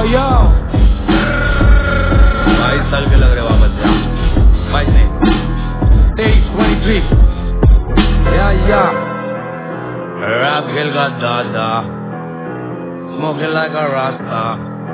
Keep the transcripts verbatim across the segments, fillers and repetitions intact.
yo बाईस साल के लग रहे वापस से बाईस नहीं तेईस तेईस या या रैप खेल का दादा स्मोकिंग लाइक अ रास्ता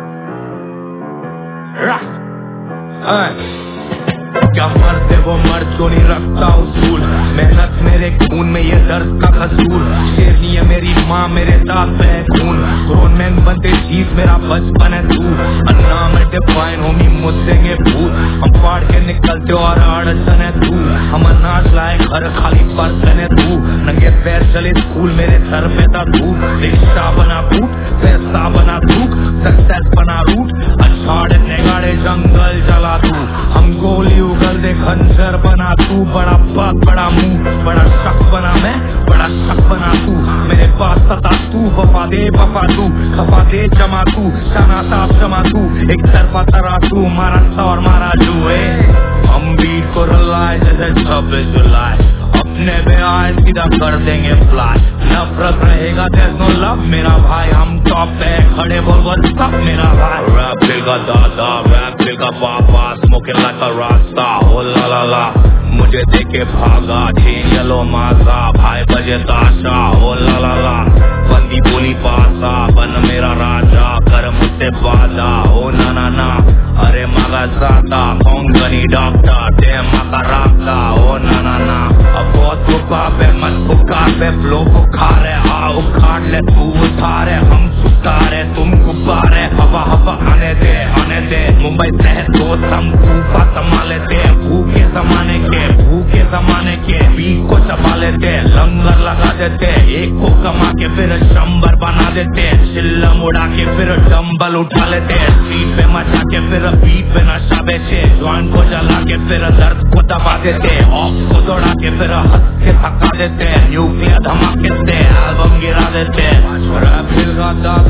क्या मर्द है वो मर्द जो नहीं रखता उसूल मेहनत मेरे खून में ये दर्द का कसूर शेरनी है मेरी माँ मेरे साथ है खून ग्रोन मैन बनते चीज मेरा बचपन है तू अन्ना में डिफाइन होमी मुद्देंगे भूत हम फाड़ के निकलते और अड़चन है तू हम अनाज लाए घर खाली बर्तन है तू नंगे पैर चले स्कूल मेरे सर पे था तू रिक्शा बना फूट पैसा बना थूक सक्सेस बना रूट अछाड़े नेगाड़े जंगल जला तू हम गोली उगल दे खंजर बना तू बड़ा बात बड़ा मुंह बड़ा शक बना मैं बड़ा शक बना तू मेरे पास सता तू वफा दे वफा तू खफा दे जमा तू शाना साफ जमा तू एक तरफा तरा तू मारा सा और मारा जुए हम बीट को रलाए जैसे छब्बीस जुलाई अपने पे आए सीधा कर देंगे फ्लाई नफरत रहेगा there's no love मेरा भाई हम टॉप पे खड़े बोल बोल सब मेरा भाई रैप दिल का दादा रैप दिल का पापा स्मोकिंग लाइक अ रास्ता ओ ला ला ला मुझे देखे भागा चेन येलो माजा भाई बजे ताशा ओ ला ला ला बंदी बोली पासा बन मेरा राजा कर मुझसे वादा ओ ना ना ना अरे मगा जाता कोंगनी डॉक्टर दे मगा रास्ता ओ ना ना ना अब बहुत बुकार है मत बुकार है फ्लो बुखार है आ उखाड़ ले तू उतारे हम सुतारे तुम गुब्बारे हवा हवा आने दे आने दे मुंबई शहर दोस्त हम तूफा संभाले थे भूखे जमाने के भूखे जमाने के बीक को चबा लेते लंगर लगा देते एक को कमा के फिर शंबर बना देते चिल्लम उड़ा के फिर डंबल उठा लेते स्ट्रीट पे मचा के फिर बीट पे नशा बेचे जॉइंट को जला के फिर दर्द को दबा देते ऑफ को दौड़ा के फिर हंस के थका देते न्यूक्लियर धमाके से एल्बम गिरा देते रैप दिल का दादा